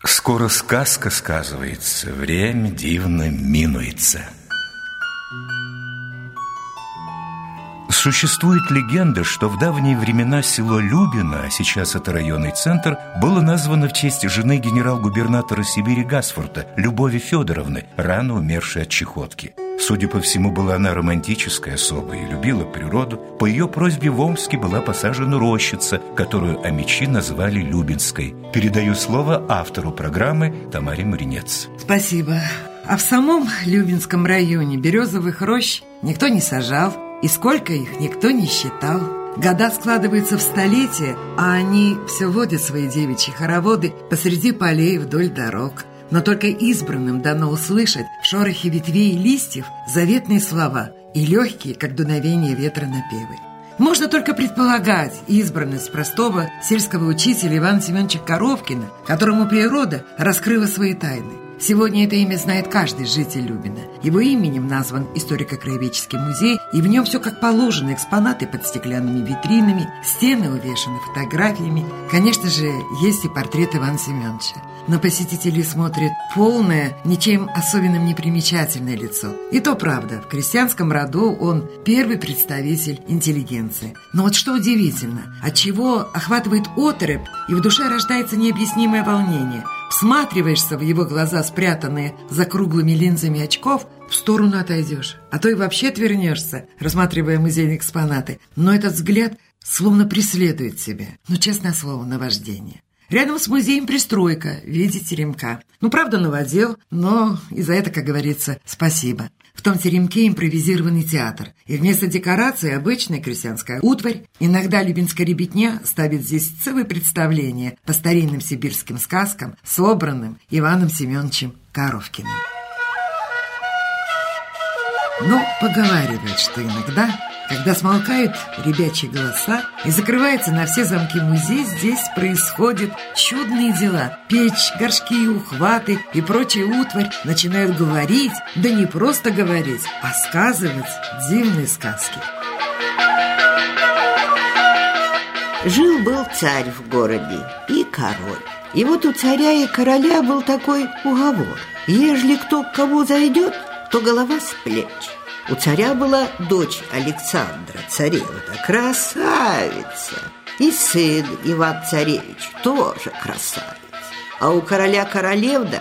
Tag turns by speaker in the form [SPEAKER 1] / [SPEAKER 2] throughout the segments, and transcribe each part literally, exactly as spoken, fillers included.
[SPEAKER 1] Скоро сказка сказывается, время дивно минуется. Существует легенда, что в давние времена село Любино, а сейчас это районный центр, было названо в честь жены генерал-губернатора Сибири Гасфорта, Любови Федоровны, рано умершей от чехотки. Судя по всему, была она романтическая особа и любила природу. По ее просьбе в Омске была посажена рощица, которую омичи назвали Любинской. Передаю слово автору программы Тамаре Маринец.
[SPEAKER 2] Спасибо. А в самом Любинском районе березовых рощ никто не сажал, и сколько их никто не считал. Года складываются в столетия, а они все водят свои девичьи хороводы посреди полей вдоль дорог. Но только избранным дано услышать в шорохе ветвей и листьев заветные слова и легкие, как дуновение ветра, напевы. Можно только предполагать избранность простого сельского учителя Ивана Семеновича Коровкина, которому природа раскрыла свои тайны. Сегодня это имя знает каждый житель Любина. Его именем назван историко-краеведческий музей, и в нем все как положено: экспонаты под стеклянными витринами, стены увешаны фотографиями. Конечно же, есть и портрет Ивана Семеновича. Но посетители смотрят полное, ничем особенным не примечательное лицо. И то правда, в крестьянском роду он первый представитель интеллигенции. Но вот что удивительно, отчего охватывает оторопь, и в душе рождается необъяснимое волнение. Всматриваешься в его глаза, спрятанные за круглыми линзами очков, в сторону отойдешь, а то и вообще отвернешься, рассматривая музейные экспонаты. Но этот взгляд словно преследует тебя. Ну, честное слово, наваждение. Рядом с музеем пристройка в виде теремка. Ну, правда, новодел, но и за это, как говорится, спасибо. В том теремке импровизированный театр. И вместо декорации обычная крестьянская утварь. Иногда любинская ребятня ставит здесь целое представление по старинным сибирским сказкам, собранным Иваном Семеновичем Коровкиным. Но поговаривают, что иногда, когда смолкают ребячьи голоса и закрывается на все замки музей, здесь происходят чудные дела. Печь, горшки, ухваты и прочая утварь начинают говорить, да не просто говорить, а сказывать дивные сказки.
[SPEAKER 3] Жил-был царь в городе и король. И вот у царя и короля был такой уговор: ежели кто к кому зайдет, то голова с плеч. У царя была дочь Александра, царевна, красавица. И сын Иван-царевич тоже красавец. А у короля королевна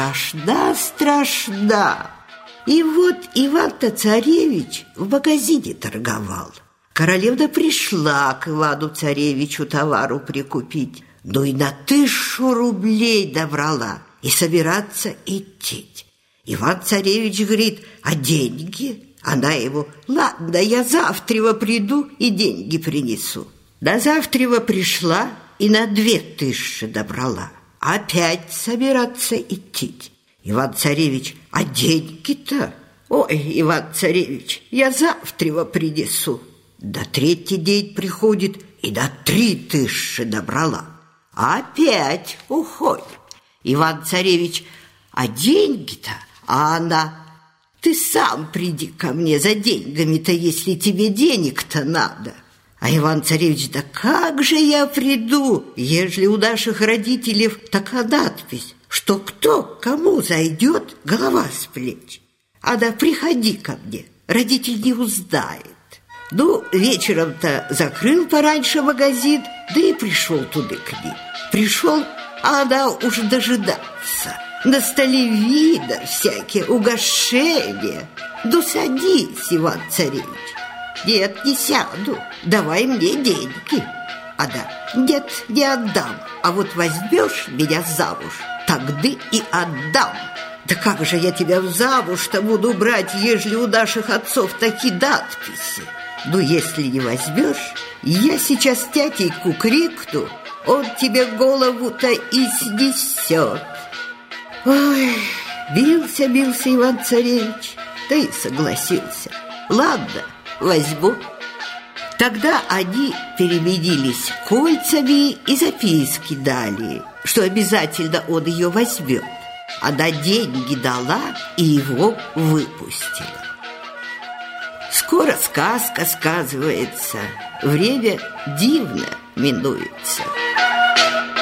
[SPEAKER 3] страшна-страшна. И вот Иван-то царевич в магазине торговал. Королевна пришла к Ивану-царевичу товару прикупить, но и на тысячу рублей добрала, и собираться идти. Иван-царевич говорит: а деньги? Она ему: ладно, я завтра приду и деньги принесу. До завтра пришла и на две тысячи добрала. Опять собираться идти. Иван-царевич: а деньги-то? Ой, Иван-царевич, я завтра принесу. До третий день приходит и до три тысячи добрала. Опять уходит. Иван-царевич: а деньги-то? А она: ты сам приди ко мне за деньгами-то, если тебе денег-то надо. А Иван-царевич: да как же я приду, ежели у наших родителей такая надпись, что кто кому зайдет, голова с плеч. А да приходи ко мне, родитель не узнает. Ну, вечером-то закрыл пораньше магазин, да и пришел туда к ним. Пришел, а она уже дожидается. На столе вида всякие угощения. Да садись, Иван-царевич. Нет, не сяду, давай мне деньги. А да, нет, не отдам. А вот возьмешь меня замуж, тогда и отдам. Да как же я тебя в замуж-то буду брать, ежели у наших отцов такие надписи? Ну, если не возьмешь, я сейчас тятейку крикну, он тебе голову-то и снесет. Ой, бился-бился Иван-царевич, да и согласился. Ладно, возьму. Тогда они переменились кольцами и записки дали, что обязательно он ее возьмет. Она деньги дала и его выпустила. Скоро сказка сказывается, время дивно минуется.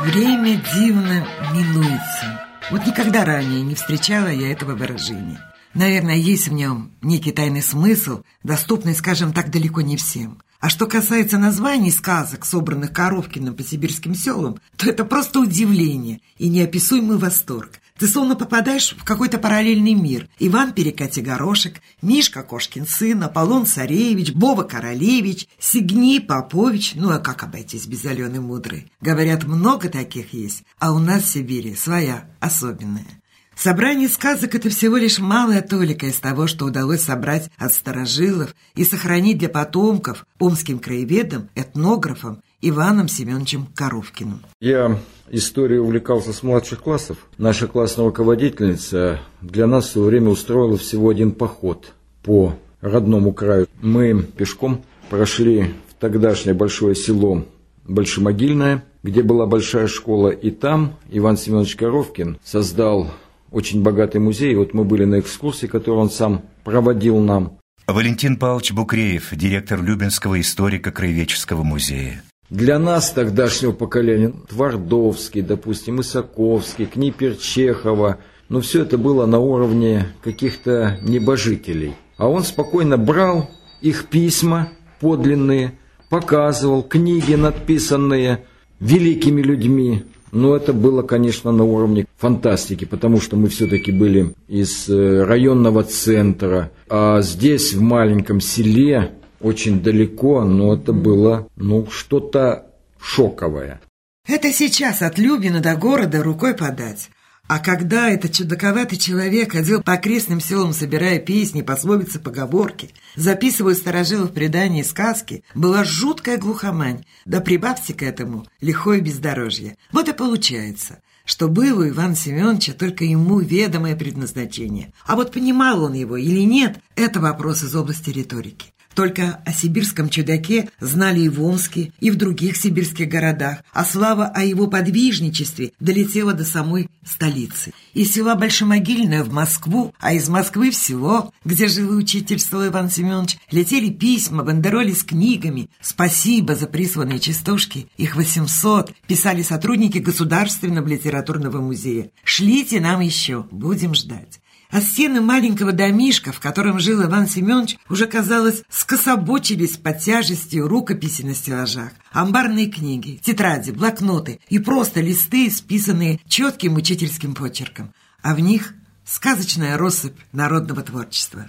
[SPEAKER 2] Время дивно минуется. Вот никогда ранее не встречала я этого выражения. Наверное, есть в нем некий тайный смысл, доступный, скажем так, далеко не всем. А что касается названий сказок, собранных Коровкиным по сибирским селам, то это просто удивление и неописуемый восторг. Ты словно попадаешь в какой-то параллельный мир. Иван Перекати-Горошек, Мишка Кошкин сын, Аполлон Царевич, Боба Королевич, Сигни Попович. Ну а как обойтись без Алены Мудрой? Говорят, много таких есть, а у нас в Сибири своя, особенная. Собрание сказок – это всего лишь малая толика из того, что удалось собрать от старожилов и сохранить для потомков омским краеведом, этнографом Иваном Семеновичем Коровкиным.
[SPEAKER 4] Я историей увлекался с младших классов. Наша классная руководительница для нас в свое время устроила всего один поход по родному краю. Мы пешком прошли в тогдашнее большое село Большемогильное, где была большая школа, и там Иван Семенович Коровкин создал очень богатый музей. Вот мы были на экскурсии, которую он сам проводил нам.
[SPEAKER 1] Валентин Павлович Букреев, директор Любинского историко-краеведческого музея.
[SPEAKER 4] Для нас, тогдашнего поколения, Твардовский, допустим, Исаковский, Книпер Чехова, ну все это было на уровне каких-то небожителей. А он спокойно брал их письма подлинные, показывал, книги, надписанные великими людьми. Но это было, конечно, на уровне фантастики, потому что мы все-таки были из районного центра, а здесь, в маленьком селе, очень далеко, но это было, ну, что-то шоковое.
[SPEAKER 2] Это сейчас от Любина до города рукой подать. А когда этот чудаковатый человек ходил по окрестным селам, собирая песни, пословицы, поговорки, записывая старожилов предания и сказки, была жуткая глухомань. Да прибавьте к этому лихое бездорожье. Вот и получается, что было у Ивана Семеновича только ему ведомое предназначение. А вот понимал он его или нет, это вопрос из области риторики. Только о сибирском чудаке знали и в Омске, и в других сибирских городах, а слава о его подвижничестве долетела до самой столицы. Из села Большемогильное в Москву, а из Москвы в село, где жил и учительствовал Иван Семенович, летели письма, бандероли с книгами. Спасибо за присланные частушки, их восемьсот, писали сотрудники Государственного литературного музея. Шлите нам еще, будем ждать. А стены маленького домишка, в котором жил Иван Семенович, уже, казалось, скособочились под тяжестью рукописи на стеллажах. Амбарные книги, тетради, блокноты и просто листы, списанные четким учительским почерком. А в них сказочная россыпь народного творчества.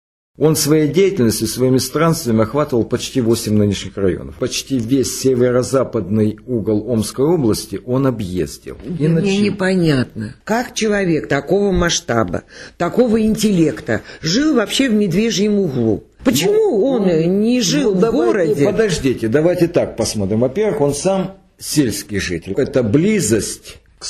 [SPEAKER 4] Он своей деятельностью, своими странствиями охватывал почти восемь нынешних районов. Почти весь северо-западный угол Омской области он объездил.
[SPEAKER 5] И Мне нач... непонятно, как человек такого масштаба, такого интеллекта жил вообще в Медвежьем углу. Почему ну, он ну, не жил ну, в давайте, городе?
[SPEAKER 4] Подождите, давайте так посмотрим. Во-первых, он сам сельский житель. Это близость к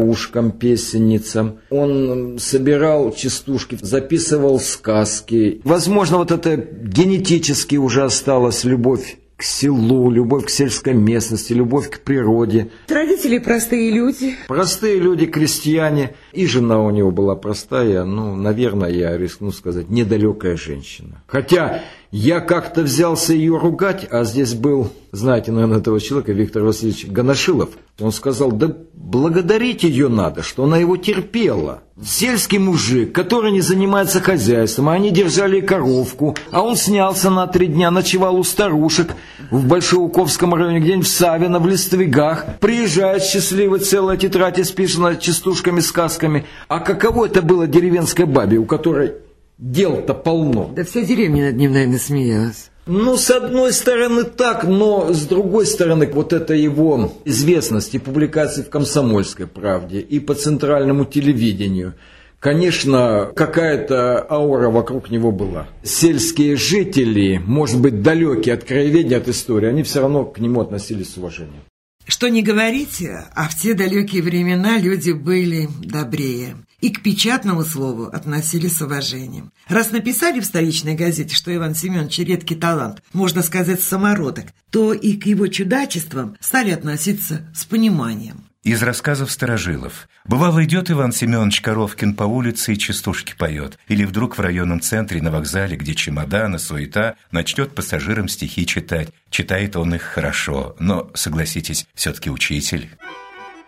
[SPEAKER 4] старушкам-песенницам. Он собирал частушки, записывал сказки. Возможно, вот это генетически уже осталась любовь к селу, любовь к сельской местности, любовь к природе.
[SPEAKER 5] Родители простые люди.
[SPEAKER 4] Простые люди, крестьяне. И жена у него была простая, ну, наверное, я рискну сказать, недалекая женщина. Хотя я как-то взялся ее ругать, а здесь был, знаете, наверное, этого человека, Виктор Васильевич Ганашилов. Он сказал, да благодарить ее надо, что она его терпела. Сельский мужик, который не занимается хозяйством, а они держали коровку, а он снялся на три дня, ночевал у старушек в Большеуковском районе, где-нибудь в Савино, в Листвигах. Приезжает счастливый, целая тетрадь исписана частушками, сказками. А каково это было деревенской бабе, у которой дел-то полно?
[SPEAKER 2] Да вся деревня над ним, наверное, смеялась.
[SPEAKER 4] Ну, с одной стороны так, но с другой стороны, вот это его известность и публикации в «Комсомольской правде», и по центральному телевидению, конечно, какая-то аура вокруг него была. Сельские жители, может быть, далекие от краеведения, от истории, они все равно к нему относились с уважением.
[SPEAKER 2] Что не говорите, а в те далекие времена люди были добрее и к печатному слову относились с уважением. Раз написали в столичной газете, что Иван Семенович редкий талант, можно сказать, самородок, то и к его чудачествам стали относиться с пониманием.
[SPEAKER 1] Из рассказов старожилов. Бывало, идет Иван Семенович Коровкин по улице и частушки поет. Или вдруг в районном центре на вокзале, где чемоданы, суета, начнет пассажирам стихи читать. Читает он их хорошо, но, согласитесь, все-таки учитель.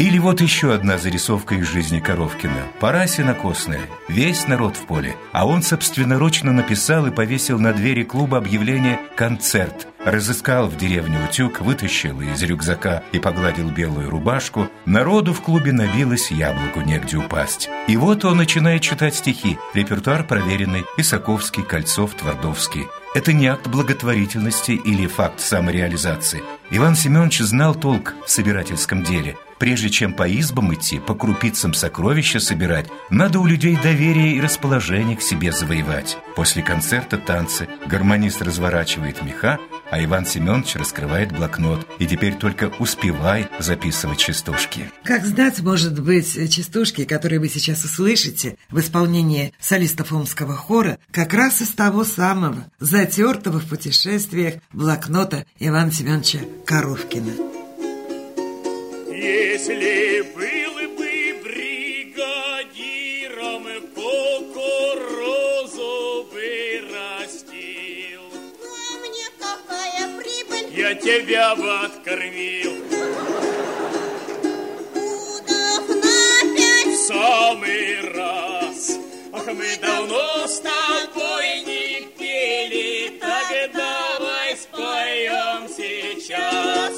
[SPEAKER 1] Или вот еще одна зарисовка из жизни Коровкина. Пора сенокосная, весь народ в поле. А он собственноручно написал и повесил на двери клуба объявление «Концерт». Разыскал в деревне утюг, вытащил из рюкзака и погладил белую рубашку. Народу в клубе набилось, яблоку негде упасть. И вот он начинает читать стихи. Репертуар проверенный: Исаковский, Кольцов, Твардовский. Это не акт благотворительности или факт самореализации. Иван Семенович знал толк в собирательском деле. Прежде чем по избам идти, по крупицам сокровища собирать, надо у людей доверие и расположение к себе завоевать. После концерта танцы, гармонист разворачивает меха, а Иван Семенович раскрывает блокнот. И теперь только успевай записывать частушки.
[SPEAKER 2] Как знать, может быть, частушки, которые вы сейчас услышите в исполнении солистов Омского хора, как раз из того самого, затертого в путешествиях блокнота Ивана Семеновича Коровкина.
[SPEAKER 6] Если был бы бригадиром, кукурузу бы растил.
[SPEAKER 7] Ну, а мне какая прибыль?
[SPEAKER 6] Я тебя бы откормил.
[SPEAKER 7] Пудов на пять.
[SPEAKER 6] В самый раз. Ах, мы давно с тобой не пели, так давай споем сейчас.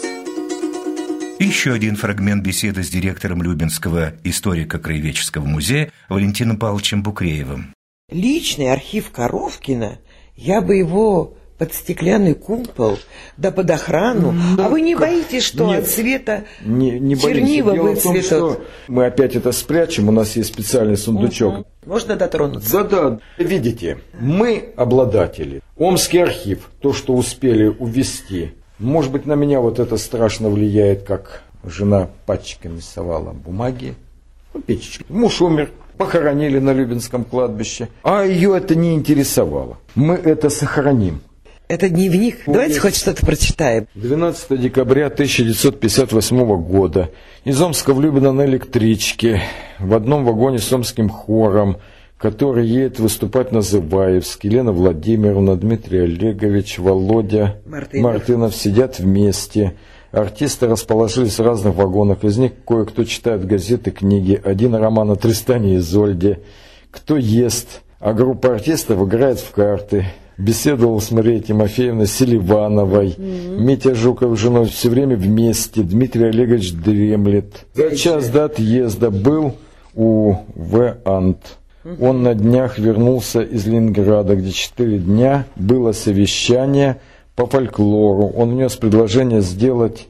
[SPEAKER 1] Еще один фрагмент беседы с директором Любинского историко-краеведческого музея Валентином Павловичем Букреевым.
[SPEAKER 5] Личный архив Коровкина, я бы его под стеклянный купол, да под охрану. Да, а вы не боитесь, что
[SPEAKER 4] нет,
[SPEAKER 5] от света
[SPEAKER 4] не, не
[SPEAKER 5] чернила
[SPEAKER 4] выцветут? Дело в том, что мы опять это спрячем, у нас есть специальный сундучок.
[SPEAKER 5] Угу. Можно дотронуться?
[SPEAKER 4] Да-да. Видите, мы обладатели. Омский архив, то, что успели увезти. Может быть, на меня вот это страшно влияет, как жена пачками совала бумаги, ну, печечки. Муж умер, похоронили на Любинском кладбище, а ее это не интересовало. Мы это сохраним.
[SPEAKER 5] Это дневник. Вот. Давайте хоть что-то прочитаем.
[SPEAKER 4] двенадцатого декабря тысяча девятьсот пятьдесят восьмого года. Из Омска в Любино на электричке, в одном вагоне с Омским хором, который едет выступать на Зыбаевск. Елена Владимировна, Дмитрий Олегович, Володя Мартынов. Мартынов сидят вместе. Артисты расположились в разных вагонах. Из них кое-кто читает газеты, книги. Один роман о Тристане и Изольде. Кто ест, а группа артистов играет в карты. Беседовал с Марией Тимофеевной Селивановой. Mm-hmm. Митя Жуков с женой все время вместе. Дмитрий Олегович дремлет. За час до отъезда был у В. Ант. Он на днях вернулся из Ленинграда, где четыре дня было совещание по фольклору. Он внес предложение сделать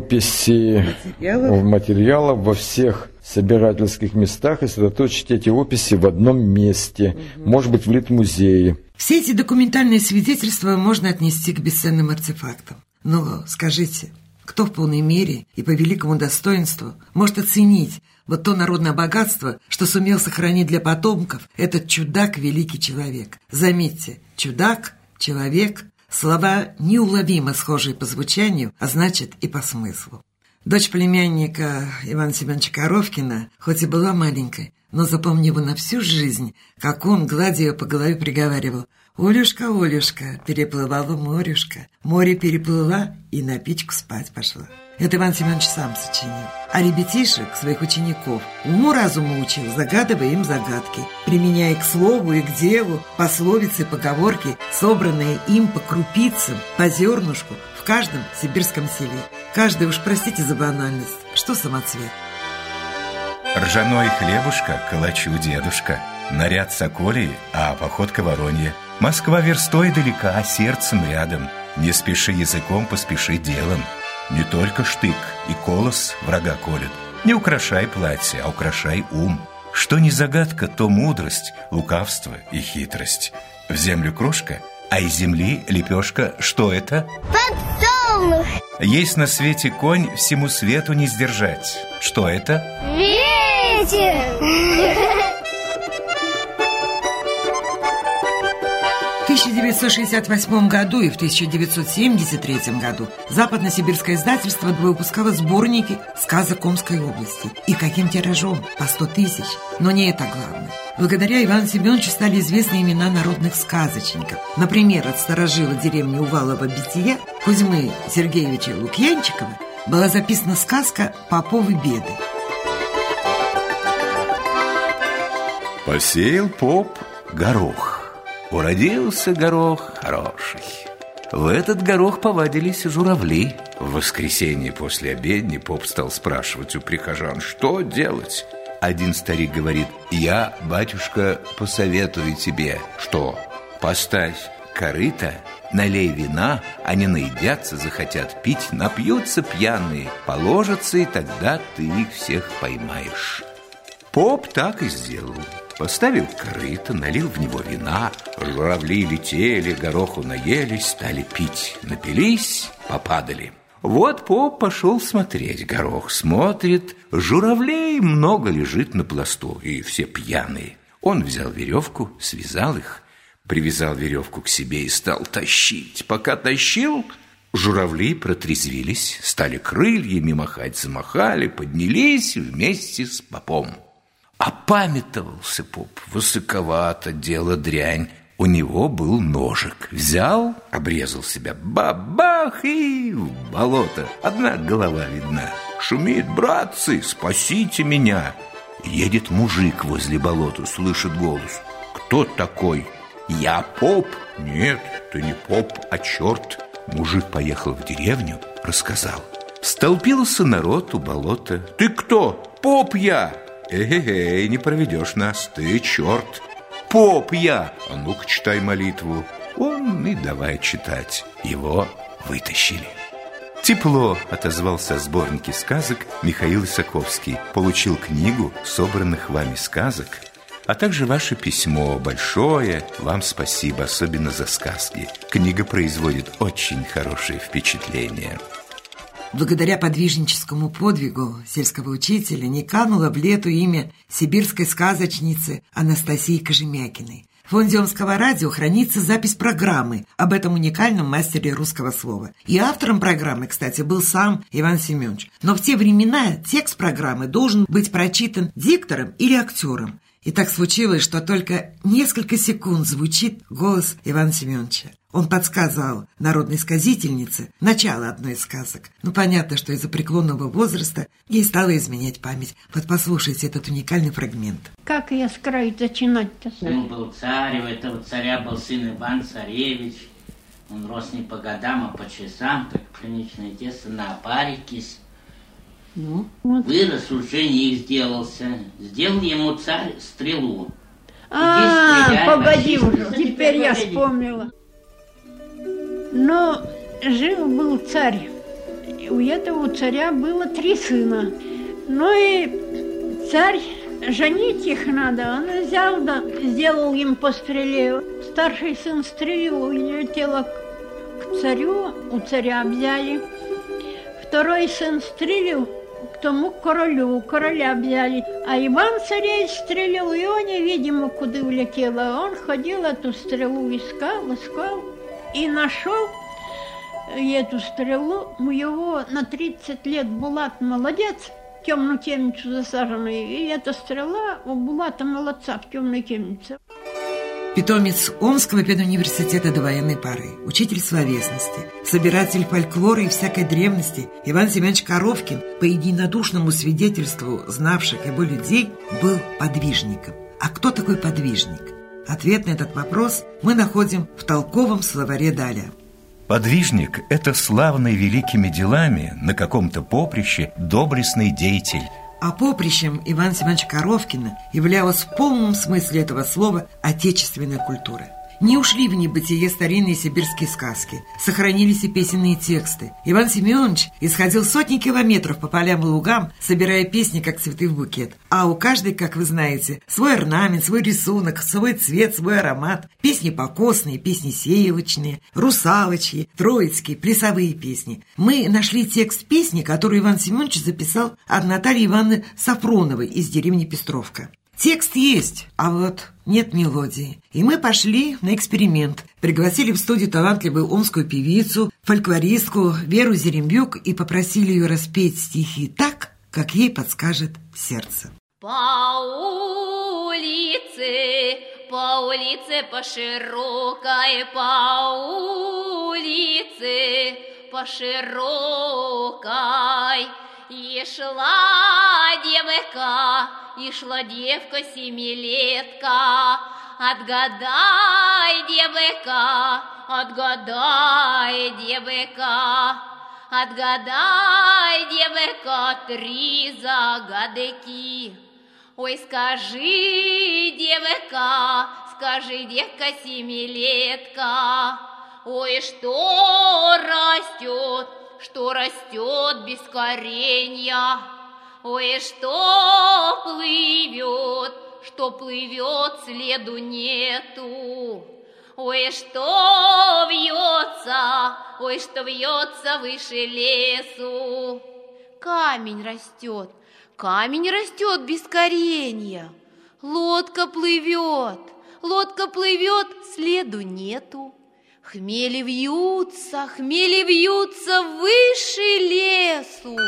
[SPEAKER 4] описи материалов, материалов во всех собирательских местах и сосредоточить эти описи в одном месте, угу. Может быть, в Литмузее.
[SPEAKER 2] Все эти документальные свидетельства можно отнести к бесценным артефактам. Но скажите, кто в полной мере и по великому достоинству может оценить вот то народное богатство, что сумел сохранить для потомков этот чудак, великий человек? Заметьте, чудак, человек – слова неуловимо схожие по звучанию, а значит и по смыслу. Дочь племянника Ивана Семеновича Коровкина, хоть и была маленькой, но запомни его на всю жизнь, как он, гладя ее по голове, приговаривал: «Олюшка, Олюшка, переплывала морюшка, море переплыла и на печку спать пошла». Это Иван Семенович сам сочинил. А ребятишек, своих учеников, уму-разуму учил, загадывая им загадки, применяя к слову и к делу пословицы и поговорки, собранные им по крупицам, по зернышку в каждом сибирском селе. Каждый, уж простите за банальность, что самоцвет.
[SPEAKER 1] Ржаной хлебушка, калачу дедушка, наряд соколий, а походка воронья. Москва верстой далека, а сердцем рядом. Не спеши языком, поспеши делом. Не только штык и колос врага колет. Не украшай платье, а украшай ум. Что не загадка, то мудрость, лукавство и хитрость. В землю крошка, а из земли лепешка. Что это?
[SPEAKER 7] Подсолнух.
[SPEAKER 1] Есть на свете конь, всему свету не сдержать. Что это?
[SPEAKER 7] Ветер.
[SPEAKER 2] В тысяча девятьсот шестьдесят восьмом году и в тысяча девятьсот семьдесят третьем году западно-сибирское издательство выпускало сборники сказок Омской области. И каким тиражом? По сто тысяч. Но не это главное. Благодаря Ивану Семеновичу стали известны имена народных сказочников. Например, от старожила деревни Увалова-Бития Кузьмы Сергеевича Лукьянчикова была записана сказка «Поповы беды».
[SPEAKER 1] Посеял поп горох. Уродился горох хороший. В этот горох повадились журавли. В воскресенье после обедни поп стал спрашивать у прихожан, что делать. Один старик говорит: я, батюшка, посоветую тебе. Что? Поставь корыто, налей вина, они наедятся, захотят пить, напьются пьяные, положатся, и тогда ты их всех поймаешь. Поп так и сделал. Поставил корыто, налил в него вина. Журавли летели, гороху наелись, стали пить. Напились, попадали. Вот поп пошел смотреть горох. Смотрит, журавлей много лежит на пласту, и все пьяные. Он взял веревку, связал их, привязал веревку к себе и стал тащить. Пока тащил, журавли протрезвились, стали крыльями махать, замахали, поднялись вместе с попом. Опамятовался поп, высоковато, дело дрянь. У него был ножик. Взял, обрезал себя, бабах, и в болото. Одна голова видна. Шумит: братцы, спасите меня. Едет мужик возле болота, слышит голос. Кто такой? Я поп. Нет, ты не поп, а черт. Мужик поехал в деревню, рассказал. Столпился народ у болота. Ты кто? Поп я. Эй-эй, не проведешь нас, ты черт. Поп я. А ну-ка читай молитву. Он и давай читать. Его вытащили. Тепло отозвался о сборнике сказок Михаил Исаковский. Получил книгу собранных вами сказок, а также ваше письмо. Большое вам спасибо, особенно за сказки. Книга производит очень хорошее впечатление.
[SPEAKER 2] Благодаря подвижническому подвигу сельского учителя не кануло в лету имя сибирской сказочницы Анастасии Кожемякиной. В фонде Омского радио хранится запись программы об этом уникальном мастере русского слова. И автором программы, кстати, был сам Иван Семенович. Но в те времена текст программы должен быть прочитан диктором или актером. И так случилось, что только несколько секунд звучит голос Ивана Семеновича. Он подсказал народной сказительнице начало одной из сказок. Ну, понятно, что из-за преклонного возраста ей стало изменять память. Вот послушайте этот уникальный фрагмент.
[SPEAKER 8] Как я с краю начинать-то?
[SPEAKER 9] Ну, был царь, у этого царя был сын Иван-царевич. Он рос не по годам, а по часам, как пшеничное тесто на опарикись.
[SPEAKER 8] Ну, вот.
[SPEAKER 9] Вырос, уже не сделался. Сделал ему царь стрелу.
[SPEAKER 8] А, погоди уже, теперь я вспомнила. Но жил-был царь. У этого царя было три сына. Ну и царь, женить их надо. Он взял, да, сделал им по стреле. Старший сын стрелил, летела к царю, у царя взяли. Второй сын стрелил к тому королю, короля взяли. А Иван-царевич стрелил, и он невидимо куда улетела. Он ходил, эту стрелу искал, искал. И нашел эту стрелу. У его на тридцать лет Булат молодец, в темную темницу засаженный. И эта стрела у Булата молодца в темной темнице.
[SPEAKER 2] Питомец Омского педуниверситета до военной поры, учитель словесности, собиратель фольклора и всякой древности Иван Семенович Коровкин, по единодушному свидетельству знавших его людей, был подвижником. А кто такой подвижник? Ответ на этот вопрос мы находим в толковом словаре Даля.
[SPEAKER 1] Подвижник – это славный великими делами на каком-то поприще доблестный деятель.
[SPEAKER 2] А поприщем Ивана Семеновича Коровкина являлась в полном смысле этого слова отечественная культура. Не ушли в небытие старинные сибирские сказки, сохранились и песенные тексты. Иван Семенович исходил сотни километров по полям и лугам, собирая песни, как цветы в букет. А у каждой, как вы знаете, свой орнамент, свой рисунок, свой цвет, свой аромат. Песни покосные, песни сеялочные, русалочьи, троицкие, плясовые песни. Мы нашли текст песни, которую Иван Семенович записал от Натальи Ивановны Сафроновой из деревни Пестровка. Текст есть, а вот нет мелодии. И мы пошли на эксперимент. Пригласили в студию талантливую омскую певицу, фольклористку Веру Зерембюк и попросили ее распеть стихи так, как ей подскажет сердце.
[SPEAKER 10] По улице, по улице, по широкой, по улице, по широкой, и шла девка и шла девка семилетка. Отгадай, девка, отгадай, девка, отгадай, девка, три загадки. Ой, скажи, девка, скажи, девка семилетка, ой, что растет, что растет без коренья, ой, что плывет, что плывет, следу нету, ой, что вьется, ой, что вьется выше лесу. Камень растет, камень растет без коренья, лодка плывет, лодка плывет, следу нету. Хмели вьются, хмели вьются выше лесу.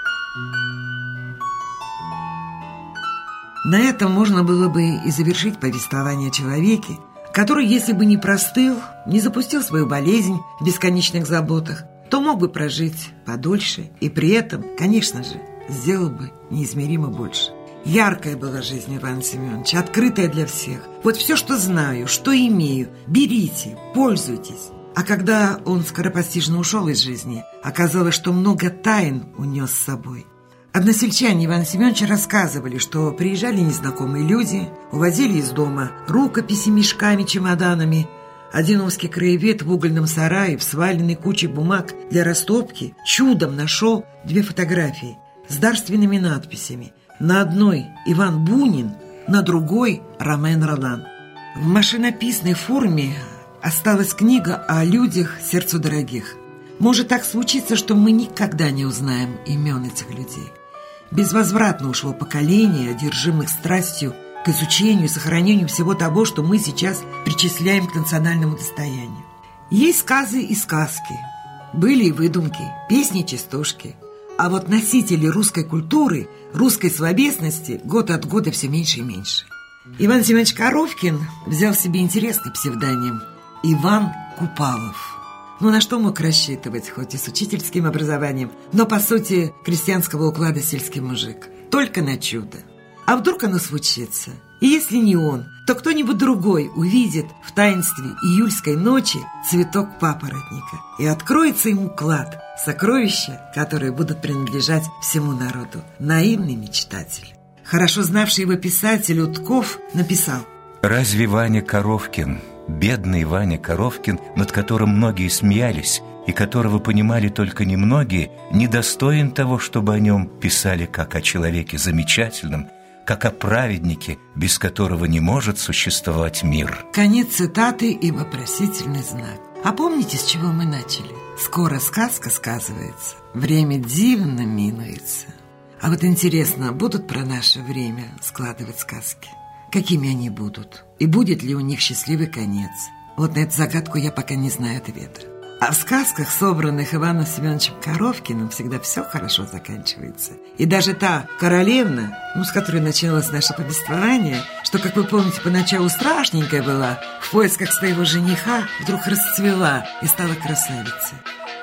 [SPEAKER 2] На этом можно было бы и завершить повествование о человеке, который, если бы не простыл, не запустил свою болезнь в бесконечных заботах, то мог бы прожить подольше и при этом, конечно же, сделал бы неизмеримо больше. Яркая была жизнь Ивана Семеновича, открытая для всех. Вот все, что знаю, что имею, берите, пользуйтесь. А когда он скоропостижно ушел из жизни, оказалось, что много тайн унес с собой. Односельчане Ивана Семеновича рассказывали, что приезжали незнакомые люди, увозили из дома рукописи мешками, чемоданами. Один узкий краевед в угольном сарае, в сваленной куче бумаг для растопки, чудом нашел две фотографии с дарственными надписями. На одной Иван Бунин, на другой Ромен Ролан. В машинописной форме осталась книга о людях сердцу дорогих. Может так случиться, что мы никогда не узнаем имен этих людей. Безвозвратно ушло поколение, одержимых страстью к изучению и сохранению всего того, что мы сейчас причисляем к национальному достоянию. Есть сказы и сказки, были и выдумки, песни и частушки. А вот носители русской культуры, русской словесности год от года все меньше и меньше. Иван Семенович Коровкин взял себе интересный псевдоним – Иван Купалов. Ну, на что мог рассчитывать, хоть и с учительским образованием, но, по сути, крестьянского уклада сельский мужик? Только на чудо. А вдруг оно случится? И если не он, то кто-нибудь другой увидит в таинстве июльской ночи цветок папоротника, и откроется ему клад, сокровища, которые будут принадлежать всему народу. Наивный мечтатель. Хорошо знавший его писатель Утков написал:
[SPEAKER 1] «Разве Ваня Коровкин, бедный Ваня Коровкин, над которым многие смеялись и которого понимали только немногие, недостоин того, чтобы о нем писали как о человеке замечательном, как о праведнике, без которого не может существовать мир».
[SPEAKER 2] Конец цитаты и вопросительный знак. А помните, с чего мы начали? Скоро сказка сказывается, время дивно минуется. А вот интересно, будут про наше время складывать сказки? Какими они будут? И будет ли у них счастливый конец? Вот на эту загадку я пока не знаю ответа. А в сказках, собранных Иваном Семеновичем Коровкиным, всегда все хорошо заканчивается. И даже та королевна, ну, с которой началось наше повествование, что, как вы помните, поначалу страшненькая была, в поисках своего жениха вдруг расцвела и стала красавицей.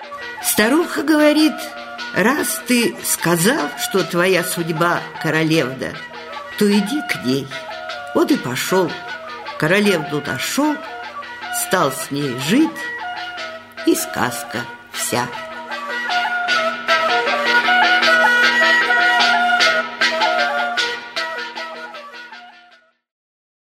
[SPEAKER 3] Старуха говорит: раз ты сказал, что твоя судьба королевна, то иди к ней. Вот и пошел. Королевну нашел, стал с ней жить, и сказка вся.